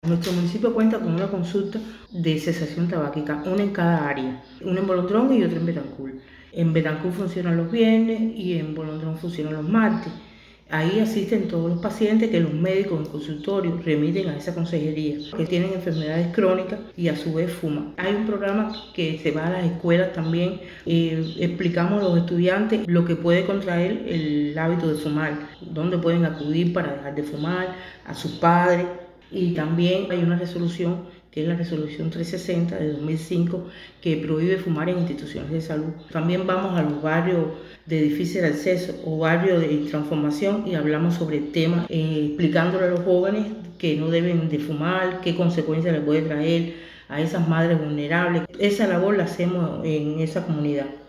Nuestro municipio cuenta con una consulta de cesación tabáquica, una en cada área, una en Bolondrón y otra en Betancur. En Betancur funcionan los viernes y en Bolondrón funcionan los martes. Ahí asisten todos los pacientes que los médicos en consultorio remiten a esa consejería, que tienen enfermedades crónicas y a su vez fuman. Hay un programa que se va a las escuelas también, explicamos a los estudiantes lo que puede contraer el hábito de fumar, dónde pueden acudir para dejar de fumar, a sus padres. Y también hay una resolución, que es la resolución 360 de 2005, que prohíbe fumar en instituciones de salud. También vamos a los barrios de difícil acceso o barrios de transformación y hablamos sobre el tema, explicándole a los jóvenes que no deben de fumar, qué consecuencias les puede traer a esas madres vulnerables. Esa labor la hacemos en esa comunidad.